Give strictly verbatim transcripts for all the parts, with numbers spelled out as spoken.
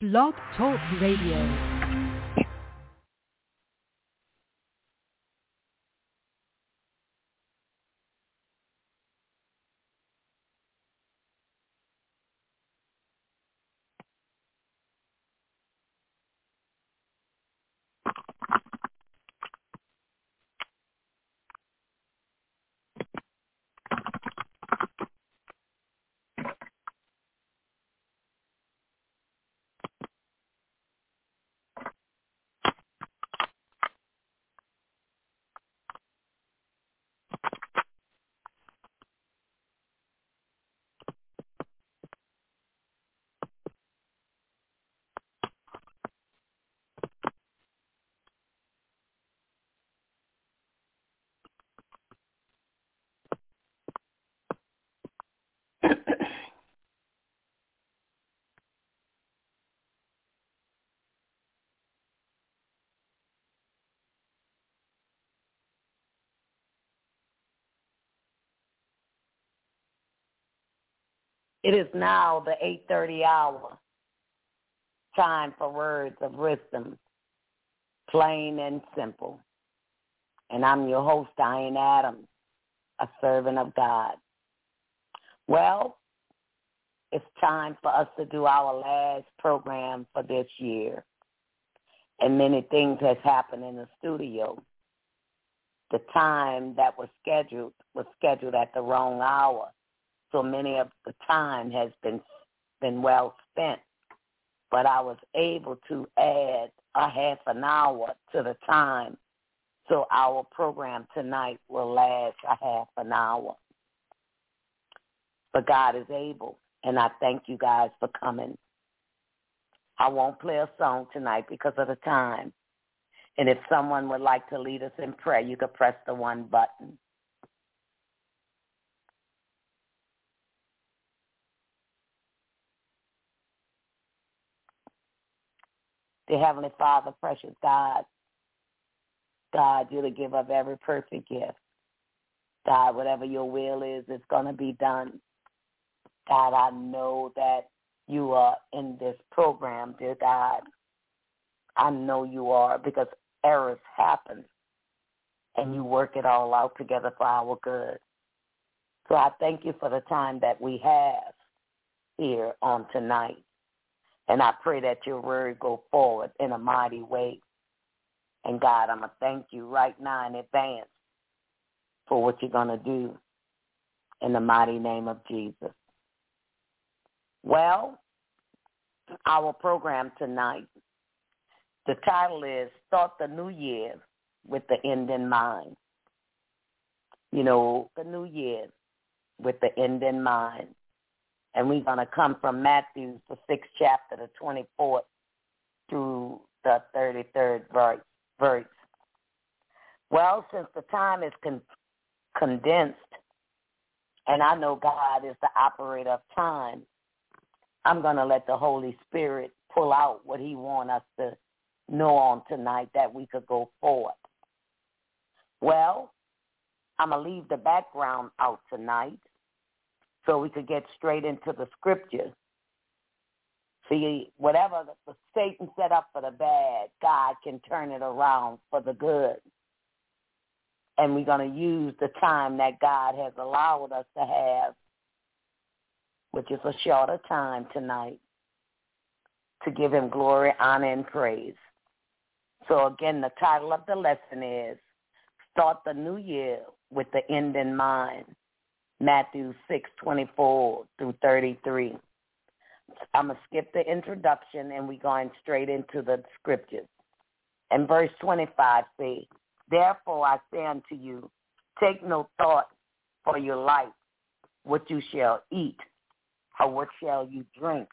Blog Talk Radio. It is now the eight thirty hour, time for words of wisdom, plain and simple. And I'm your host, Diane Adams, a servant of God. Well, it's time for us to do our last program for this year. And many things has happened in the studio. The time that was scheduled was scheduled at the wrong hour. So many of the time has been been well spent, but I was able to add a half an hour to the time, so our program tonight will last a half an hour. But God is able, and I thank you guys for coming. I won't play a song tonight because of the time, and if someone would like to lead us in prayer, you could press the one button. Dear Heavenly Father, precious God, God, you're the giver of every perfect gift. God, whatever your will is, it's going to be done. God, I know that you are in this program, dear God. I know you are because errors happen, and you work it all out together for our good. So I thank you for the time that we have here on tonight. And I pray that your word go forward in a mighty way. And God, I'm going to thank you right now in advance for what you're going to do in the mighty name of Jesus. Well, our program tonight, the title is Start the New Year with the End in Mind. You know, the new year with the end in mind. And we're going to come from Matthew, the sixth chapter, the twenty-fourth through the thirty-third verse. verse. Well, since the time is con- condensed, and I know God is the operator of time, I'm going to let the Holy Spirit pull out what he wants us to know on tonight that we could go forward. Well, I'm going to leave the background out tonight, so we could get straight into the scriptures. See, whatever the, the Satan set up for the bad, God can turn it around for the good. And we're going to use the time that God has allowed us to have, which is a shorter time tonight, to give him glory, honor, and praise. So again, the title of the lesson is Start the New Year with the End in Mind. Matthew six, twenty-four through thirty-three. I'm going to skip the introduction and we're going straight into the scriptures. And verse twenty-five says, Therefore I say unto you, take no thought for your life, what you shall eat, or what shall you drink,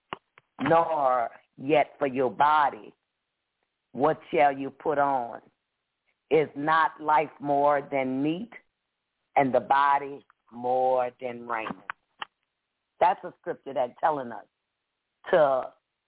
nor yet for your body, what shall you put on? Is not life more than meat, and the body more than raiment? That's a scripture that's telling us to,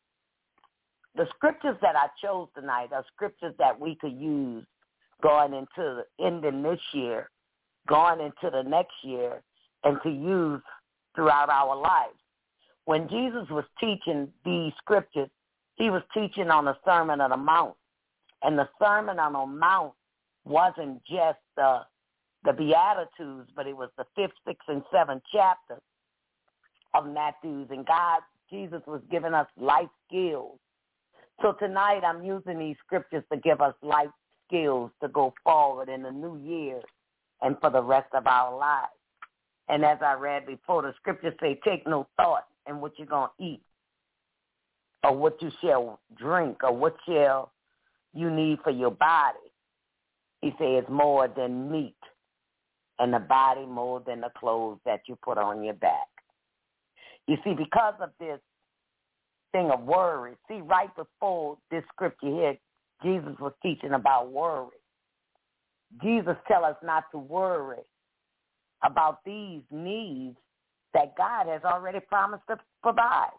the scriptures that I chose tonight are scriptures that we could use going into the ending this year, going into the next year, and to use throughout our lives. When Jesus was teaching these scriptures, He was teaching on the Sermon on the Mount. And the Sermon on the Mount wasn't just the, the Beatitudes, but it was the fifth, sixth, and seventh chapters of Matthew. And God, Jesus was giving us life skills. So tonight I'm using these scriptures to give us life skills to go forward in the new year and for the rest of our lives. And as I read before, the scriptures say, take no thought in what you're going to eat or what you shall drink or what shall you need for your body. He says more than meat and the body more than the clothes that you put on your back. You see, because of this thing of worry, see, right before this scripture here, Jesus was teaching about worry. Jesus tell us not to worry about these needs that God has already promised to provide.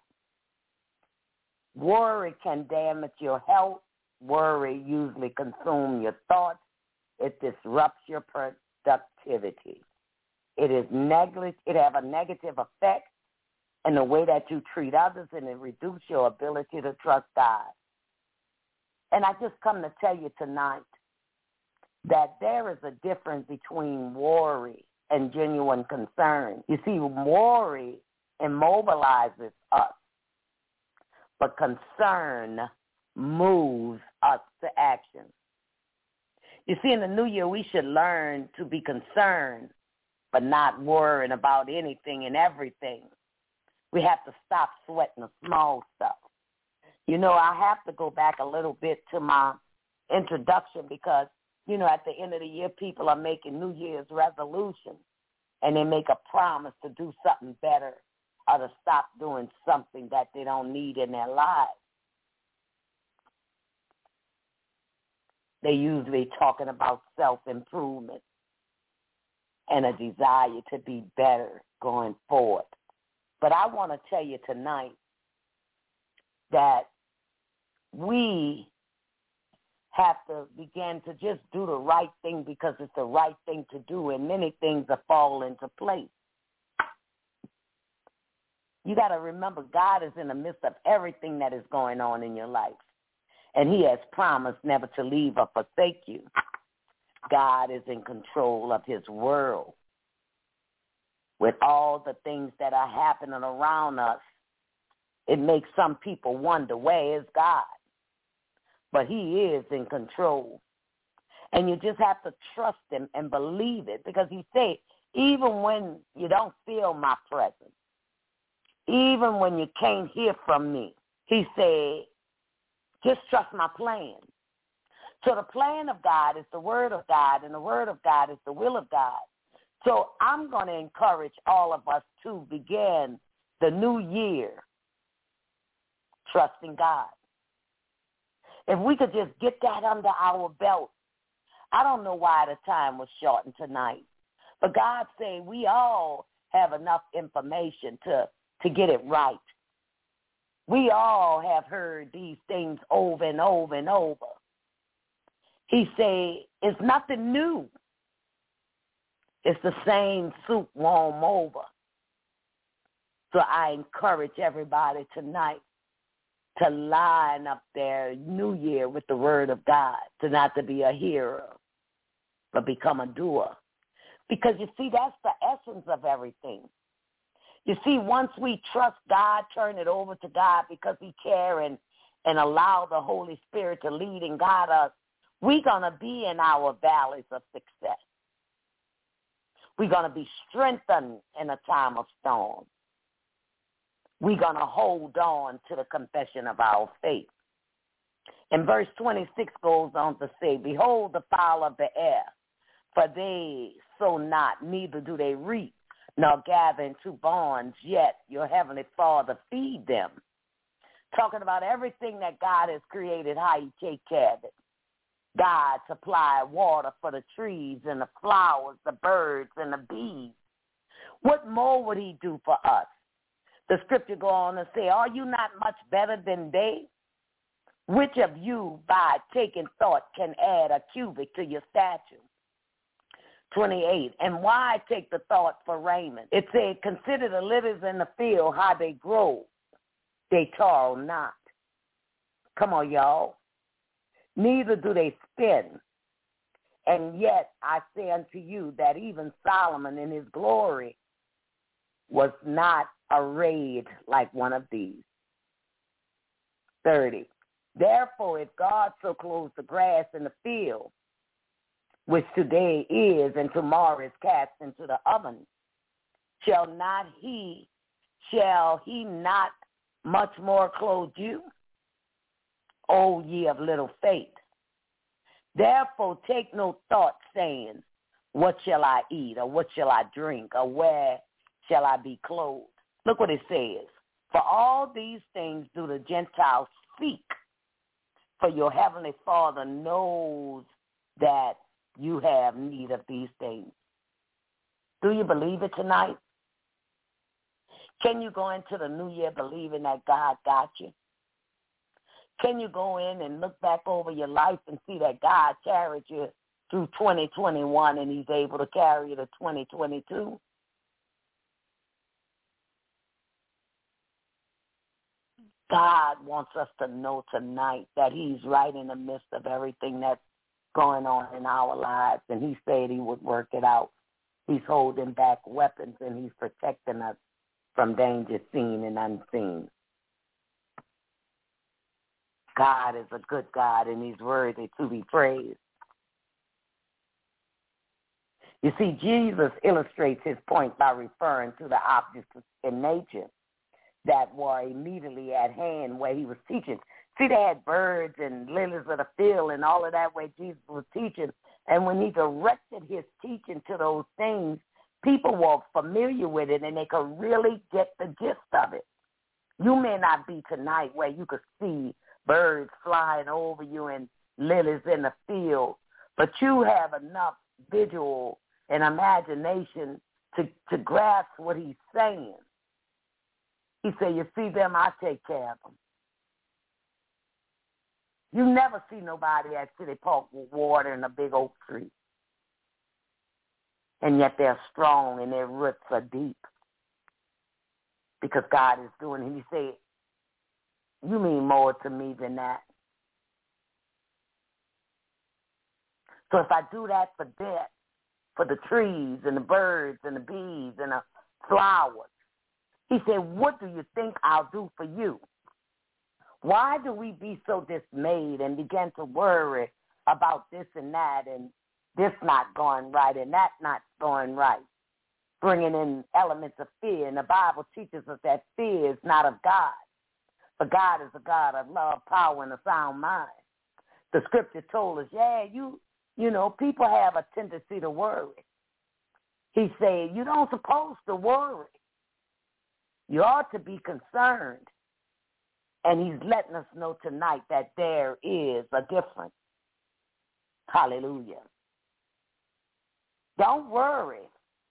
Worry can damage your health. Worry usually consumes your thoughts. It disrupts your productivity. It is neglig- It have a negative effect in the way that you treat others, and it reduces your ability to trust God. And I just come to tell you tonight that there is a difference between worry and genuine concern. You see, worry immobilizes us, but concern moves us to action. You see, in the new year, we should learn to be concerned, but not worrying about anything and everything. We have to stop sweating the small stuff. You know, I have to go back a little bit to my introduction because, you know, at the end of the year, people are making New Year's resolutions, and they make a promise to do something better or to stop doing something that they don't need in their lives. They're usually talking about self-improvement and a desire to be better going forward. But I want to tell you tonight that we have to begin to just do the right thing because it's the right thing to do, and many things will fall into place. You got to remember, God is in the midst of everything that is going on in your life, and he has promised never to leave or forsake you. God is in control of his world. With all the things that are happening around us, it makes some people wonder, where is God? But he is in control. And you just have to trust him and believe it, because he said, even when you don't feel my presence, even when you can't hear from me, he said, just trust my plan. So the plan of God is the word of God, and the word of God is the will of God. So I'm going to encourage all of us to begin the new year trusting God. If we could just get that under our belt. I don't know why the time was shortened tonight, but God said we all have enough information to, to get it right. We all have heard these things over and over and over. He said, it's nothing new. It's the same soup warm over. So I encourage everybody tonight to line up their new year with the word of God, to not to be a hearer, but become a doer. Because you see, that's the essence of everything. You see, once we trust God, turn it over to God because he cares, and, and allow the Holy Spirit to lead and guide us, we're going to be in our valleys of success. We're going to be strengthened in a time of storm. We're going to hold on to the confession of our faith. And verse twenty-six goes on to say, behold the fowl of the air, for they sow not, neither do they reap, nor gather into barns, yet your heavenly Father feed them. Talking about everything that God has created, how he take care of it. God supply water for the trees and the flowers, the birds and the bees. What more would he do for us? The scripture go on to say, are you not much better than they? Which of you, by taking thought, can add a cubit to your stature? twenty-eight, and why take the thought for raiment? It said, consider the lilies in the field, how they grow. They toil not. Come on, y'all. Neither do they spin. And yet I say unto you that even Solomon in his glory was not arrayed like one of these. thirty. Therefore, if God so clothes the grass in the field, which today is and tomorrow is cast into the oven, shall not he, shall he not much more clothe you, O ye of little faith? Therefore take no thought, saying, what shall I eat, or what shall I drink, or where shall I be clothed? Look what it says. For all these things do the Gentiles seek, for your heavenly Father knows that you have need of these things. Do you believe it tonight? Can you go into the new year believing that God got you? Can you go in and look back over your life and see that God carried you through twenty twenty-one and he's able to carry you to twenty twenty-two? God wants us to know tonight that he's right in the midst of everything that's going on in our lives, and he said he would work it out. He's holding back weapons, and he's protecting us from danger seen and unseen. God is a good God, and he's worthy to be praised. You see, Jesus illustrates his point by referring to the objects in nature that were immediately at hand where he was teaching. See, they had birds and lilies of the field and all of that where Jesus was teaching. And when he directed his teaching to those things, people were familiar with it and they could really get the gist of it. You may not be tonight where you could see birds flying over you and lilies in the field, but you have enough visual and imagination to, to grasp what he's saying. He said, you see them, I take care of them. You never see nobody at City Park watering a big oak tree. And yet they're strong and their roots are deep because God is doing it. And he said, you mean more to me than that. So if I do that for that, for the trees and the birds and the bees and the flowers, he said, what do you think I'll do for you? Why do we be so dismayed and begin to worry about this and that and this not going right and that not going right, bringing in elements of fear? And the Bible teaches us that fear is not of God, but God is a God of love, power, and a sound mind. The scripture told us, yeah, you, you know, people have a tendency to worry. He said, you don't supposed to worry. You ought to be concerned. And he's letting us know tonight that there is a difference. Hallelujah. Don't worry.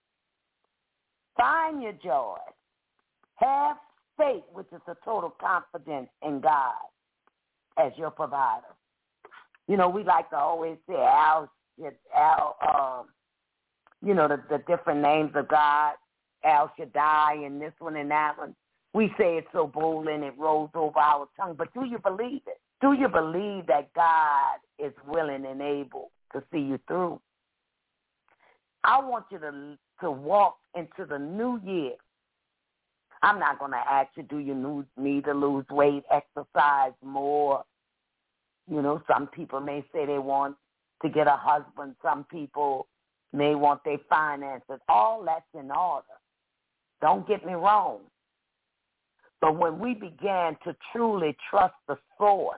Find your joy. Have faith, which is a total confidence in God as your provider. You know, we like to always say Al, Al um, you know, the, the different names of God, Al Shaddai and this one and that one. We say it so bold and it rolls over our tongue, but do you believe it? Do you believe that God is willing and able to see you through? I want you to, to walk into the new year. I'm not going to ask you, do you need to lose weight, exercise more? You know, some people may say they want to get a husband. Some people may want their finances. All that's in order. Don't get me wrong. But when we began to truly trust the source,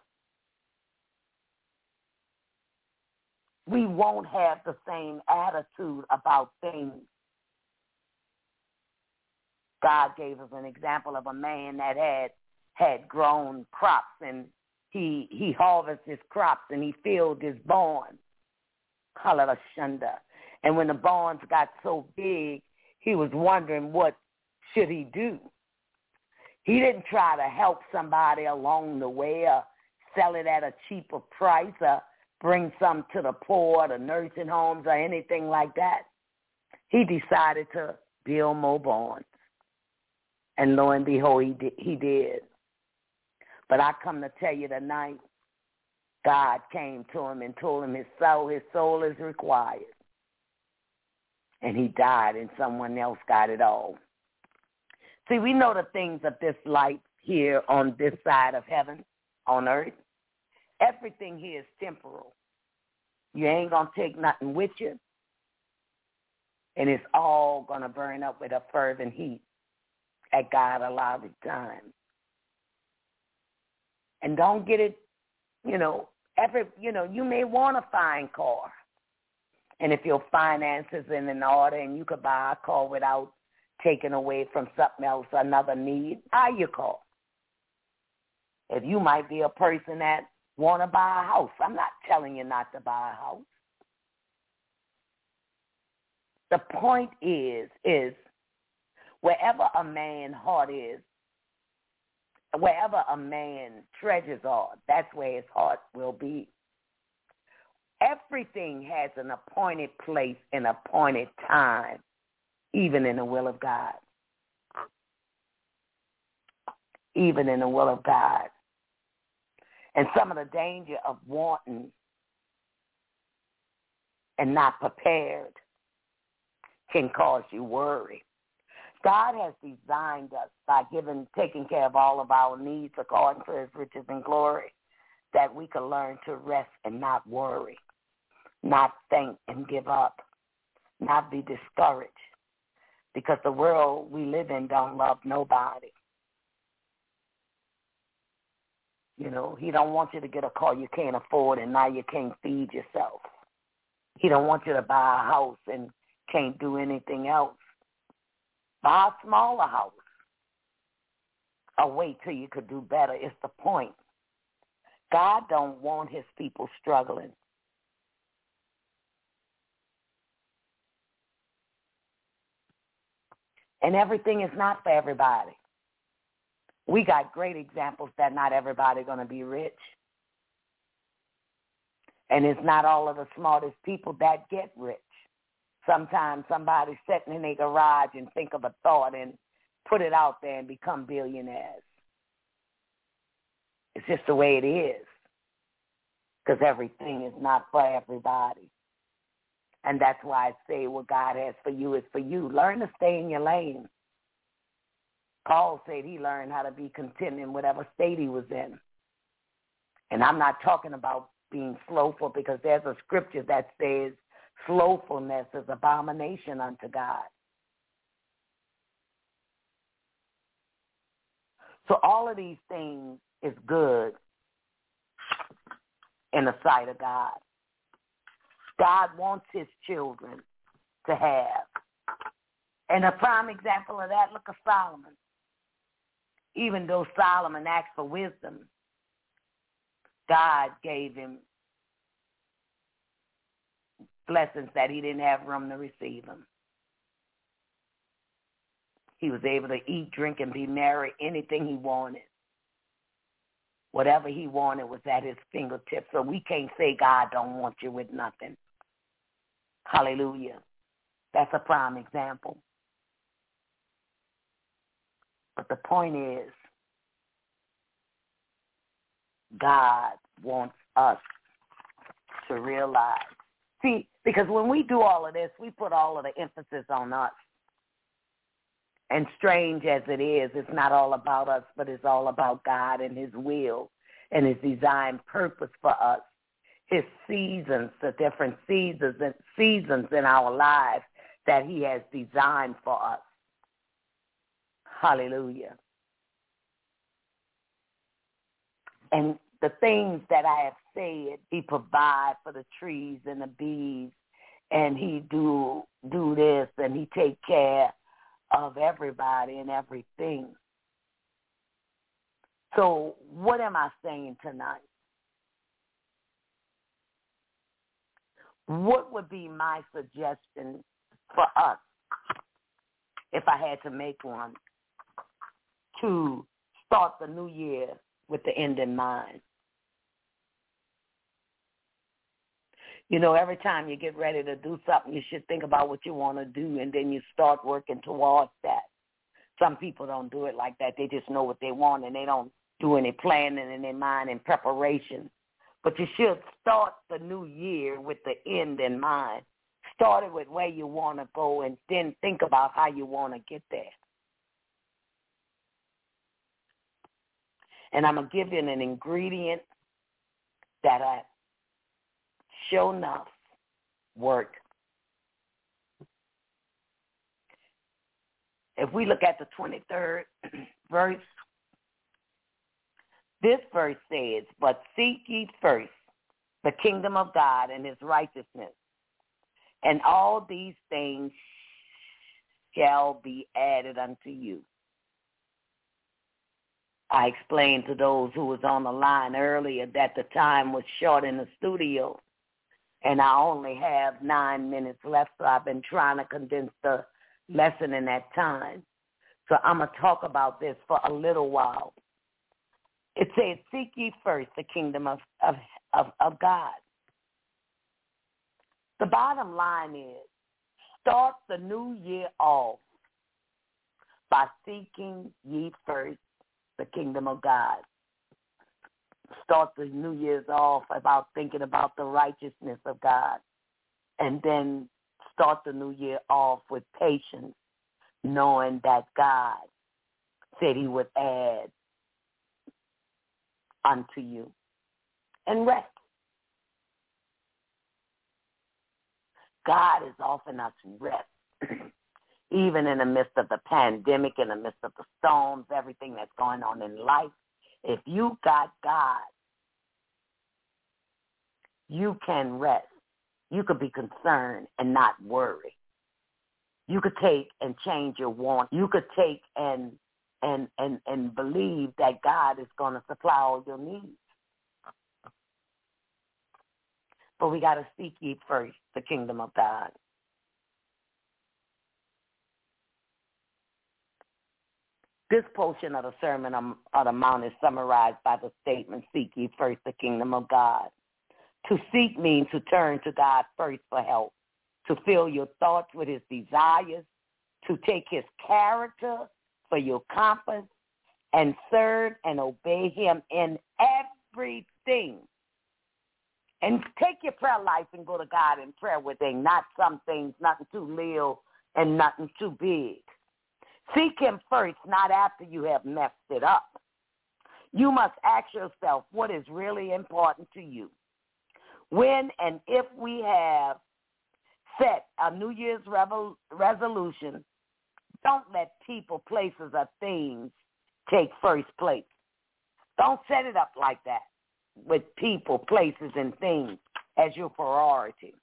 we won't have the same attitude about things. God gave us an example of a man that had had grown crops, and he he harvested his crops and he filled his barn. Hallelujah. And when the barns got so big, he was wondering what should he do. He didn't try to help somebody along the way or sell it at a cheaper price or bring some to the poor, the nursing homes, or anything like that. He decided to build more barns. And lo and behold, he did. He did. But I come to tell you tonight, God came to him and told him his soul, his soul is required. And he died and someone else got it all. See, we know the things of this life here on this side of heaven, on earth. Everything here is temporal. You ain't going to take nothing with you. And it's all going to burn up with a fervent heat at God allotted time. And don't get it, you know, every, you know, you may want a fine car. And if your finances are in order and you could buy a car without taking away from something else, another need, buy your car. If you might be a person that want to buy a house, I'm not telling you not to buy a house. The point is, is wherever a man's heart is, wherever a man's treasures are, that's where his heart will be. Everything has an appointed place and appointed time, even in the will of God. Even in the will of God. And some of the danger of wanting and not prepared can cause you worry. God has designed us by giving, taking care of all of our needs according to his riches and glory, that we can learn to rest and not worry, not think and give up, not be discouraged, because the world we live in don't love nobody. You know, he don't want you to get a car you can't afford and now you can't feed yourself. He don't want you to buy a house and can't do anything else. Buy a smaller house. Or wait till you could do better. It's the point. God don't want his people struggling. And everything is not for everybody. We got great examples that not everybody going to be rich. And it's not all of the smartest people that get rich. Sometimes somebody's sitting in their garage and think of a thought and put it out there and become billionaires. It's just the way it is. Because everything is not for everybody. And that's why I say what God has for you is for you. Learn to stay in your lane. Paul said he learned how to be content in whatever state he was in. And I'm not talking about being slowful, because there's a scripture that says slowfulness is abomination unto God. So all of these things is good in the sight of God. God wants his children to have. And a prime example of that, look at Solomon. Even though Solomon asked for wisdom, God gave him blessings that he didn't have room to receive them. He was able to eat, drink, and be merry, anything he wanted. Whatever he wanted was at his fingertips. So we can't say God don't want you with nothing. Hallelujah. That's a prime example. But the point is, God wants us to realize. See, because when we do all of this, we put all of the emphasis on us. And strange as it is, it's not all about us, but it's all about God and his will and his designed purpose for us. His seasons, the different seasons and seasons in our lives that he has designed for us. Hallelujah. And the things that I have said, he provide for the trees and the bees, and he do do this, and he take care of everybody and everything. So what am I saying tonight? What would be my suggestion for us, if I had to make one, to start the new year with the end in mind? You know, every time you get ready to do something, you should think about what you want to do, and then you start working towards that. Some people don't do it like that. They just know what they want, and they don't do any planning in their mind and preparation. But you should start the new year with the end in mind. Start it with where you want to go and then think about how you want to get there. And I'm going to give you an ingredient that I sure enough work. If we look at the twenty-third verse, this verse says, but seek ye first the kingdom of God and his righteousness, and all these things shall be added unto you. I explained to those who was on the line earlier that the time was short in the studio, and I only have nine minutes left, so I've been trying to condense the lesson in that time. So I'm going to talk about this for a little while. It says, seek ye first the kingdom of, of, of, of God. The bottom line is, start the new year off by seeking ye first the kingdom of God. Start the New Year's off about thinking about the righteousness of God. And then start the new year off with patience, knowing that God said he would add unto you. And rest. God is offering us rest. Even in the midst of the pandemic, in the midst of the storms, everything that's going on in life, if you got God, you can rest. You could be concerned and not worry. You could take and change your want. You could take and and and, and believe that God is going to supply all your needs. But we got to seek ye first the kingdom of God. This portion of the Sermon on the Mount is summarized by the statement, seek ye first the kingdom of God. To seek means to turn to God first for help, to fill your thoughts with his desires, to take his character for your compass, and serve and obey him in everything. And take your prayer life and go to God in prayer with him, not some things, nothing too little and nothing too big. Seek him first, not after you have messed it up. You must ask yourself what is really important to you. When and if we have set a New Year's revol- resolution, don't let people, places, or things take first place. Don't set it up like that with people, places, and things as your priority.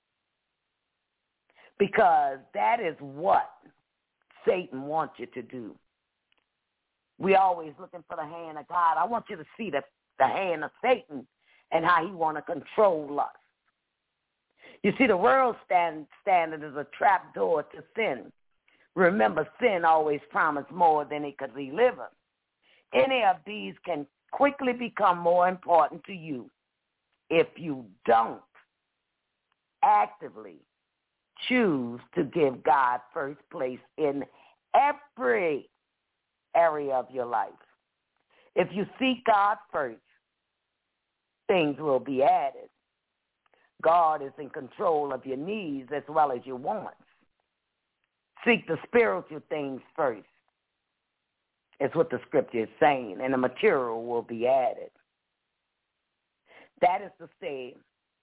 Because that is what Satan wants you to do. We always looking for the hand of God. I want you to see the, the hand of Satan and how he want to control us. You see, the world stand, standard is a trap door to sin. Remember, sin always promised more than it could deliver. Any of these can quickly become more important to you if you don't actively choose to give God first place in every area of your life. If you seek God first, things will be added. God is in control of your needs as well as your wants. Seek the spiritual things first. It's what the scripture is saying, and the material will be added. That is to say,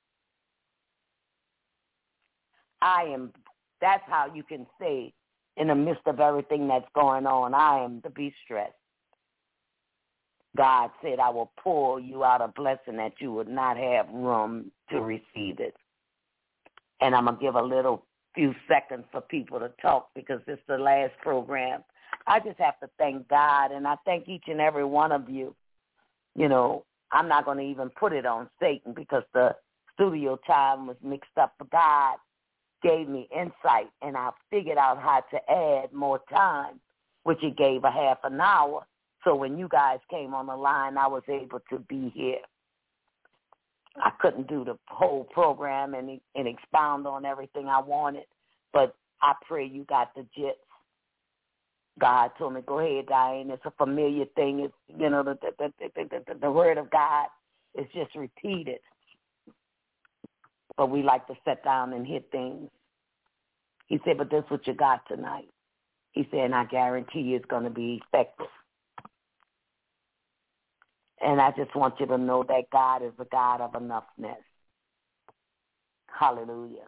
I am, that's how you can say in the midst of everything that's going on, I am to be stressed. God said, I will pour you out a blessing that you would not have room to receive it. And I'm going to give a little few seconds for people to talk because this is the last program. I just have to thank God, and I thank each and every one of you. You know, I'm not going to even put it on Satan because the studio time was mixed up. But God gave me insight, and I figured out how to add more time, which it gave a half an hour. So when you guys came on the line, I was able to be here. I couldn't do the whole program and, and expound on everything I wanted, but I pray you got the gist. God told me, go ahead, Diane. It's a familiar thing. It's, you know, the, the, the, the, the, the word of God is just repeated. But we like to sit down and hit things. He said, but this is what you got tonight. He said, and I guarantee you it's going to be effective. And I just want you to know that God is a God of enoughness. Hallelujah.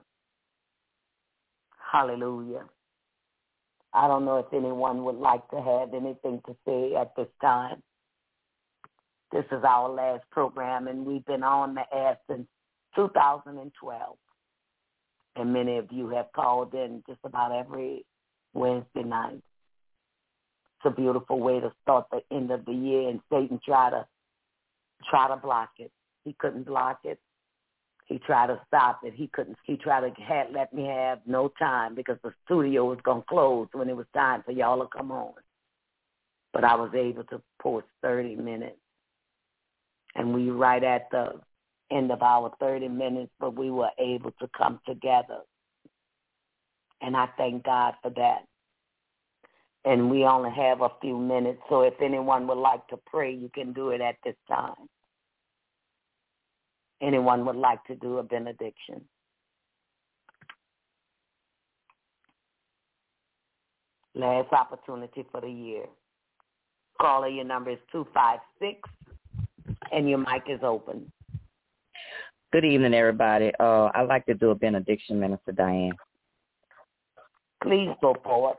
Hallelujah. I don't know if anyone would like to have anything to say at this time. This is our last program, and we've been on the air since two thousand twelve. And many of you have called in just about every Wednesday night. It's a beautiful way to start the end of the year, and Satan tried to try to block it. He couldn't block it. He tried to stop it. He couldn't. He tried to have, let me have no time because the studio was going to close when it was time for y'all to come on. But I was able to post thirty minutes. And we right at the end of our thirty minutes, but we were able to come together. And I thank God for that. And we only have a few minutes, so if anyone would like to pray, you can do it at this time. Anyone would like to do a benediction? Last opportunity for the year. Caller, your number is two five six, and your mic is open. Good evening, everybody. Uh, I'd like to do a benediction, Minister Diane. Please go forward.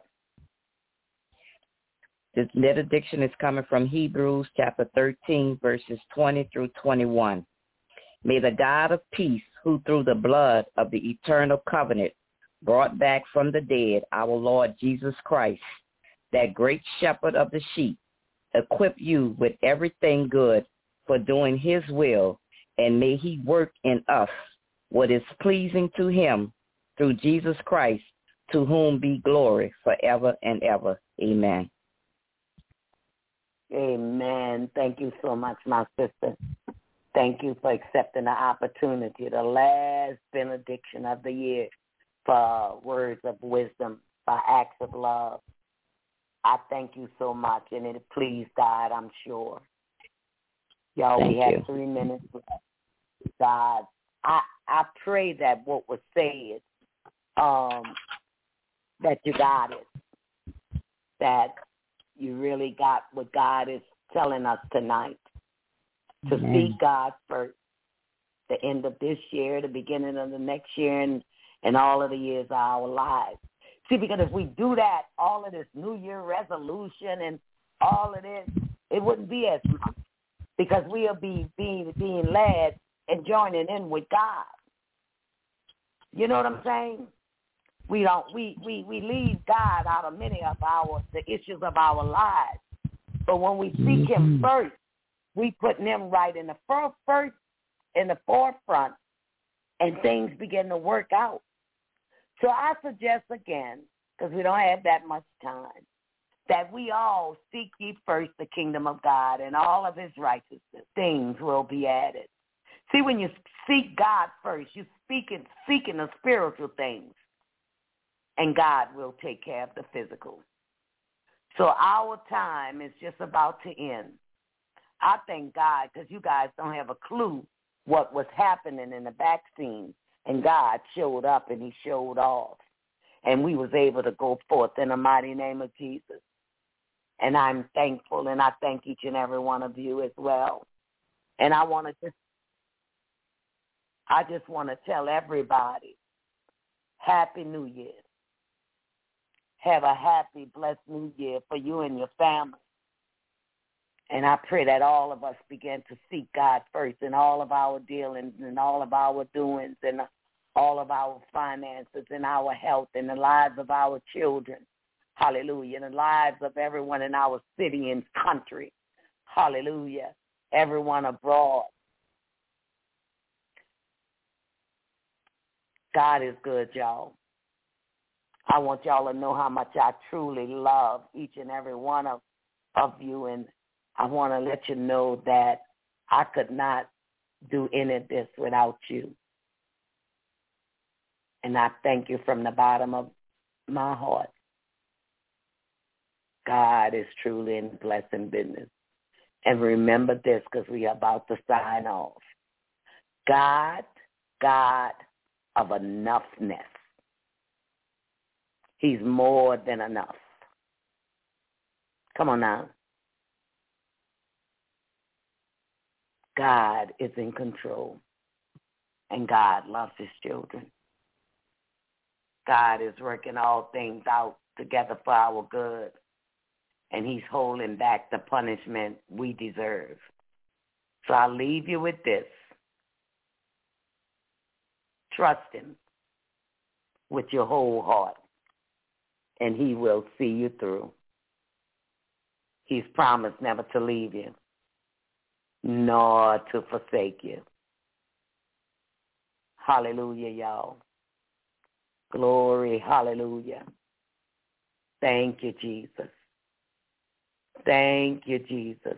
This benediction is coming from Hebrews chapter thirteen, verses twenty through twenty-one. May the God of peace, who through the blood of the eternal covenant brought back from the dead our Lord Jesus Christ, that great shepherd of the sheep, equip you with everything good for doing his will, and may he work in us what is pleasing to him through Jesus Christ, to whom be glory forever and ever. Amen. Amen. Thank you so much, my sister. Thank you for accepting the opportunity, the last benediction of the year, for words of wisdom, for acts of love. I thank you so much, and it pleased God, I'm sure. Y'all, thank we have you. three minutes left. God, I I pray that what was said, um, that you got it, that you really got what God is telling us tonight. To Amen. seek God first, the end of this year, the beginning of the next year, and, and all of the years of our lives. See, because if we do that, all of this New Year resolution and all of this, it wouldn't be as much because we'll be being, being led and joining in with God. You know what I'm saying? We don't. We, we, we leave God out of many of our the issues of our lives. But when we seek Him first, we put Him right in the first, first in the forefront, and things begin to work out. So I suggest again, because we don't have that much time, that we all seek ye first the kingdom of God, and all of His righteousness, things will be added. See, when you seek God first, you're speaking, seeking the spiritual things, and God will take care of the physical. So our time is just about to end. I thank God because you guys don't have a clue what was happening in the back scene, and God showed up and He showed off, and we was able to go forth in the mighty name of Jesus. And I'm thankful, and I thank each and every one of you as well. And I want to just, I just want to tell everybody, Happy New Year. Have a happy, blessed New Year for you and your family. And I pray that all of us begin to seek God first in all of our dealings and all of our doings and all of our finances and our health and the lives of our children. Hallelujah. And the lives of everyone in our city and country. Hallelujah. Everyone abroad. God is good, y'all. I want y'all to know how much I truly love each and every one of, of you, and I want to let you know that I could not do any of this without you. And I thank you from the bottom of my heart. God is truly in the blessing business. And remember this, because we are about to sign off. God, God of enoughness. He's more than enough. Come on now. God is in control, and God loves his children. God is working all things out together for our good, and he's holding back the punishment we deserve. So I'll leave you with this. Trust him with your whole heart, and he will see you through. He's promised never to leave you, nor to forsake you. Hallelujah, y'all. Glory, hallelujah. Thank you, Jesus. Thank you, Jesus.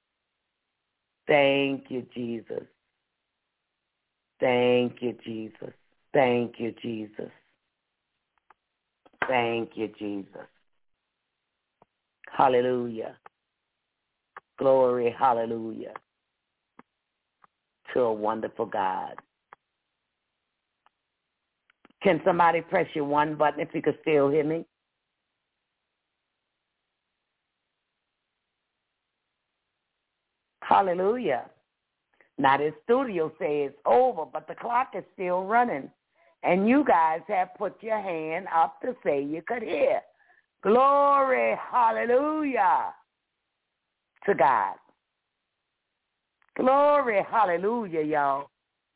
Thank you, Jesus. Thank you, Jesus. Thank you, Jesus. Thank you, Jesus. Hallelujah. Glory, hallelujah, to a wonderful God. Can somebody press your one button if you could still hear me? Hallelujah. Now, the studio says it's over, but the clock is still running. And you guys have put your hand up to say you could hear. Glory, hallelujah, to God. Glory, hallelujah, y'all.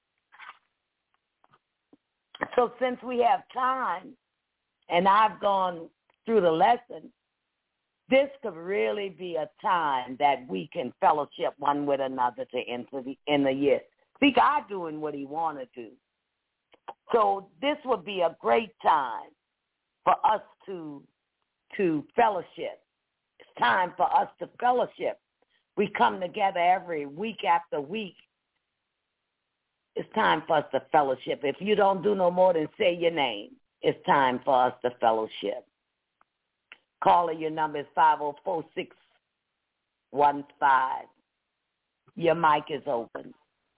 So since we have time, and I've gone through the lesson, this could really be a time that we can fellowship one with another to enter the, in the year. See, God doing what he wanted to. So this would be a great time for us to, to fellowship. It's time for us to fellowship. We come together every week after week. It's time for us to fellowship. If you don't do no more than say your name, it's time for us to fellowship. Caller, your number is five oh four, six one five. Your mic is open.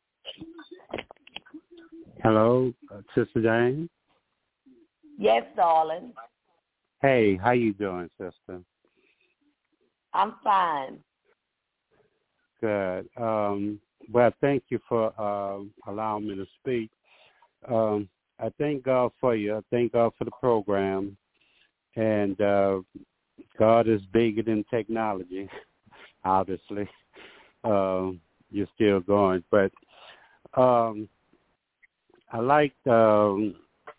Hello, uh, Sister Jane? Yes, darling. Hey, how you doing, sister? I'm fine. Good. Um, well, thank you for uh, allowing me to speak. Um, I thank God for you. I thank God for the program. And uh, God is bigger than technology, obviously. Uh, you're still going. But um, I like, um,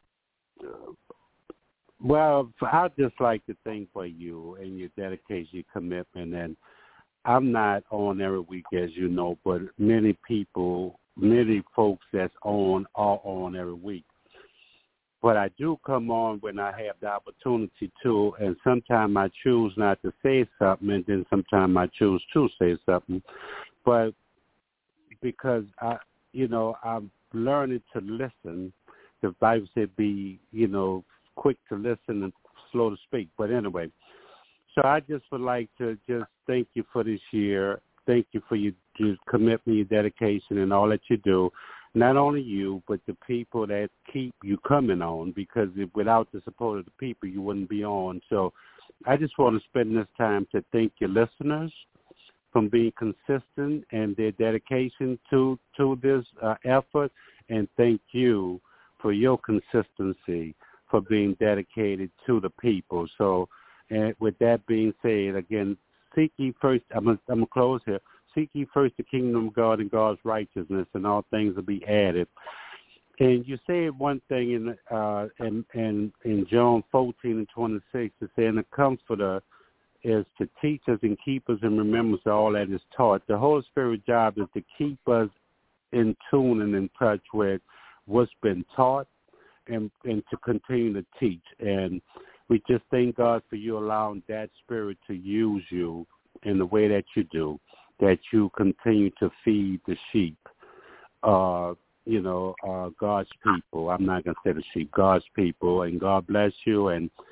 well, I'd just like to thank for you and your dedication, your commitment. And I'm not on every week, as you know, but many people, many folks that's on are on every week. But I do come on when I have the opportunity to, and sometimes I choose not to say something, and then sometimes I choose to say something. But because, I, you know, I'm learning to listen. The Bible said be, you know, quick to listen and slow to speak. But anyway, so I just would like to just thank you for this year. Thank you for your, your commitment, your dedication, and all that you do. Not only you, but the people that keep you coming on, because if, without the support of the people, you wouldn't be on. So I just want to spend this time to thank your listeners from being consistent and their dedication to, to this uh, effort, and thank you for your consistency for being dedicated to the people. So and with that being said, again, seek ye first, I'm going to close here, seek ye first the kingdom of God and God's righteousness, and all things will be added. And you said one thing in uh, in, in, in John fourteen and twenty-six, it said, and the Comforter is to teach us and keep us and remember us all that is taught. The Holy Spirit's job is to keep us in tune and in touch with what's been taught, and, and to continue to teach. And we just thank God for you allowing that Spirit to use you in the way that you do, that you continue to feed the sheep, uh, you know, uh, God's people. I'm not going to say the sheep, God's people. And God bless you, and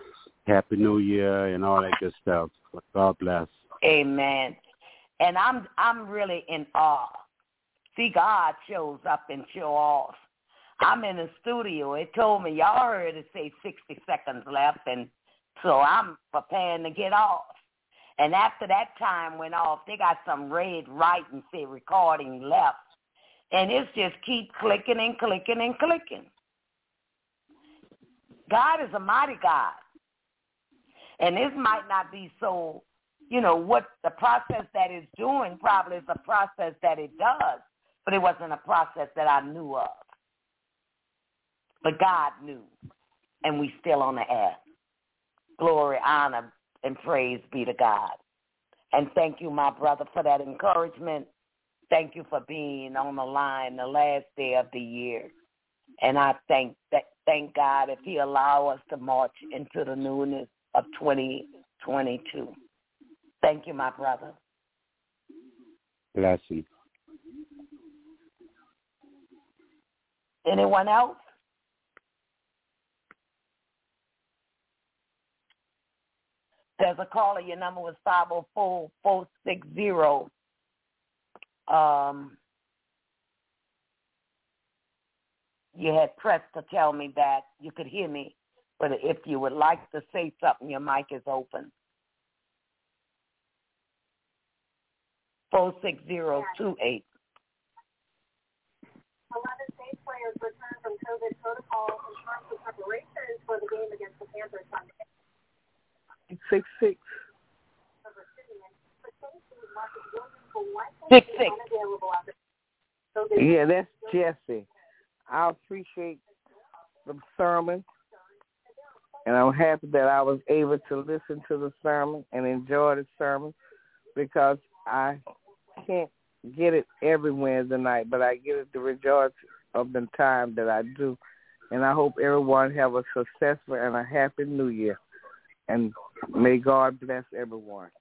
Happy New Year and all that good stuff. God bless. Amen. And I'm I'm really in awe. See, God shows up and show off. I'm in the studio. It told me, y'all heard it say sixty seconds left, and so I'm preparing to get off. And after that time went off, they got some red writing say recording left. And it's just keep clicking and clicking and clicking. God is a mighty God. And this might not be so, you know, what the process that it's doing probably is a process that it does, but it wasn't a process that I knew of. But God knew, and we still on the air. Glory, honor, and praise be to God. And thank you, my brother, for that encouragement. Thank you for being on the line the last day of the year. And I thank that, thank God if he allow us to march into the newness of twenty twenty-two. Thank you, my brother. Bless you. Anyone else? There's a caller. Your number was five oh four, four six zero. Um, you had pressed to tell me that you could hear me, but if you would like to say something, your mic is open. four six zero two eight. eleven Saints players return from COVID protocol in terms of preparations for the game against the Panthers Sunday. Six six. Six six. Yeah, that's Jesse. I appreciate the sermon, and I'm happy that I was able to listen to the sermon and enjoy the sermon because I can't get it every Wednesday night, but I get it the majority of the time that I do. And I hope everyone have a successful and a happy New Year. And may God bless everyone.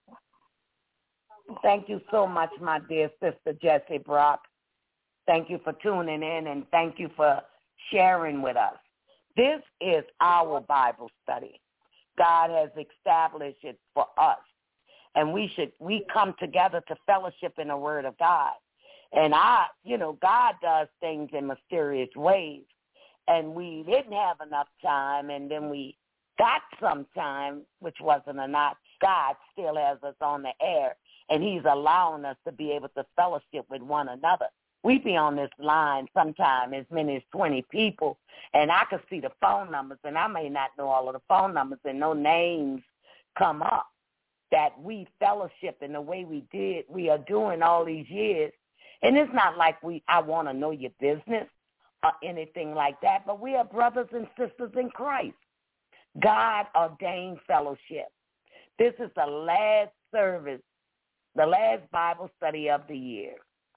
Thank you so much, my dear sister Jessie Brock. Thank you for tuning in, and thank you for sharing with us. This is our Bible study. God has established it for us, and we should we come together to fellowship in the Word of God. And I, you know, God does things in mysterious ways, and we didn't have enough time, and then we got some time, which wasn't enough. God still has us on the air, and he's allowing us to be able to fellowship with one another. We be on this line sometime as many as twenty people, and I could see the phone numbers, and I may not know all of the phone numbers, and no names come up that we fellowship in the way we did, we are doing all these years. And it's not like we I want to know your business or anything like that, but we are brothers and sisters in Christ. God ordained fellowship. This is the last service, the last Bible study of the year.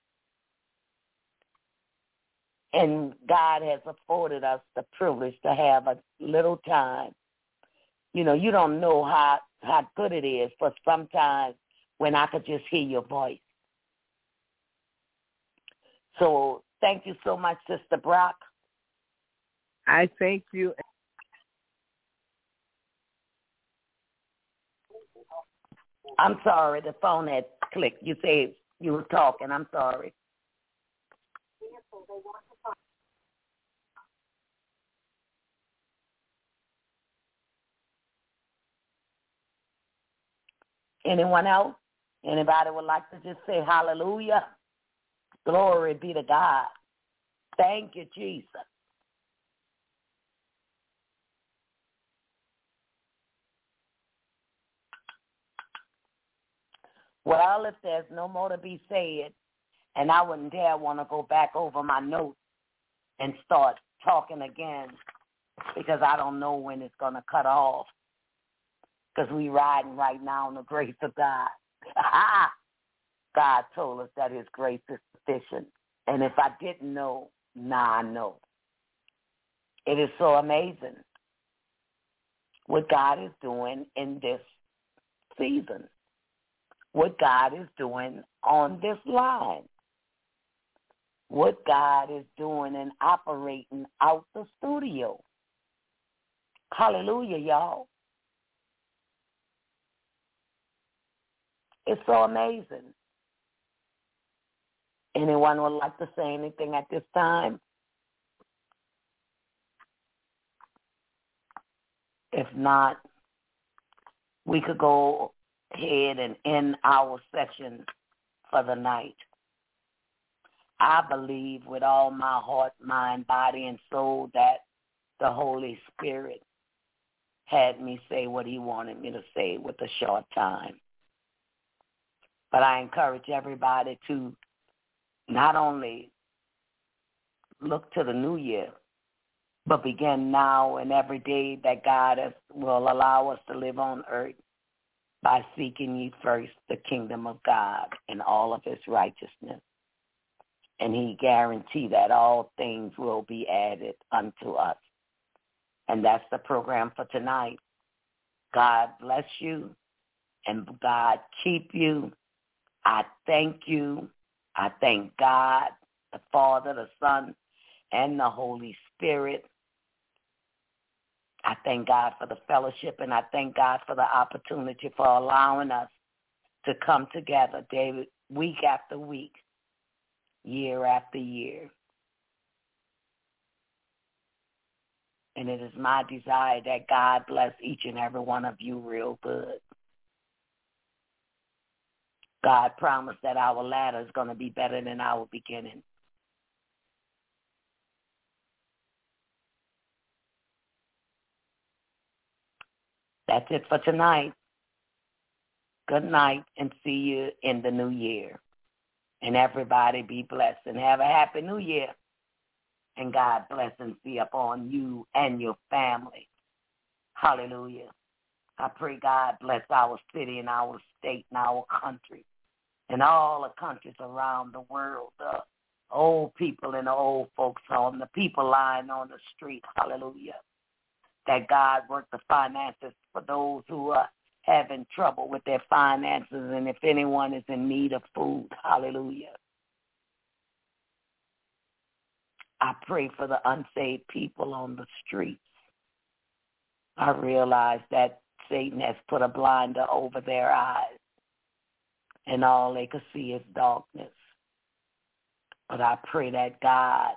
And God has afforded us the privilege to have a little time. You know, you don't know how, how good it is for sometimes when I could just hear your voice. So thank you so much, Sister Brock. I thank you. I'm sorry, the phone had clicked. You said you were talking. I'm sorry. Anyone else? Anybody would like to just say hallelujah? Glory be to God. Thank you, Jesus. Well, if there's no more to be said, and I wouldn't dare want to go back over my notes and start talking again because I don't know when it's going to cut off because we riding right now in the grace of God. God told us that his grace is sufficient. And if I didn't know, now I know. It is so amazing what God is doing in this season, what God is doing on this line, what God is doing and operating out the studio. Hallelujah, y'all. It's so amazing. Anyone would like to say anything at this time? If not, we could go ahead and end our session for the night. I believe with all my heart, mind, body, and soul that the Holy Spirit had me say what he wanted me to say with a short time. But I encourage everybody to not only look to the new year, but begin now and every day that God has, will allow us to live on earth by seeking ye first the kingdom of God and all of his righteousness. And he guaranteed that all things will be added unto us. And that's the program for tonight. God bless you and God keep you. I thank you. I thank God, the Father, the Son, and the Holy Spirit. I thank God for the fellowship, and I thank God for the opportunity for allowing us to come together day, week after week, year after year. And it is my desire that God bless each and every one of you real good. God promised that our latter is going to be better than our beginning. That's it for tonight. Good night and see you in the new year. And everybody be blessed and have a happy new year. And God blessings be upon you and your family. Hallelujah. I pray God bless our city and our state and our country and all the countries around the world, the old people and the old folks home, the people lying on the street. Hallelujah. That God work the finances for those who are having trouble with their finances, and if anyone is in need of food, hallelujah. I pray for the unsaved people on the streets. I realize that Satan has put a blinder over their eyes, and all they could see is darkness. But I pray that God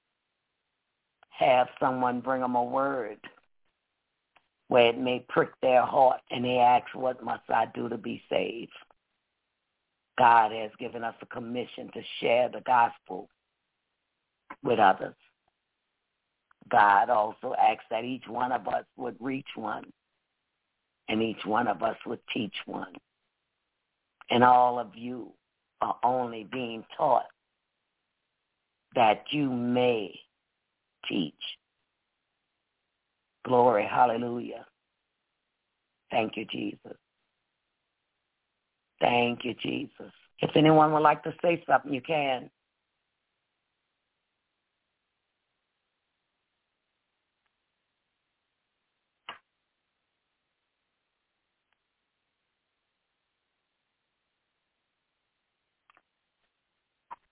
have someone bring them a word where it may prick their heart, and they ask, what must I do to be saved? God has given us a commission to share the gospel with others. God also asks that each one of us would reach one, and each one of us would teach one. And all of you are only being taught that you may teach. Glory, hallelujah. Thank you, Jesus. Thank you, Jesus. If anyone would like to say something, you can.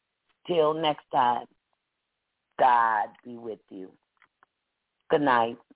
Till next time, God be with you. Good night.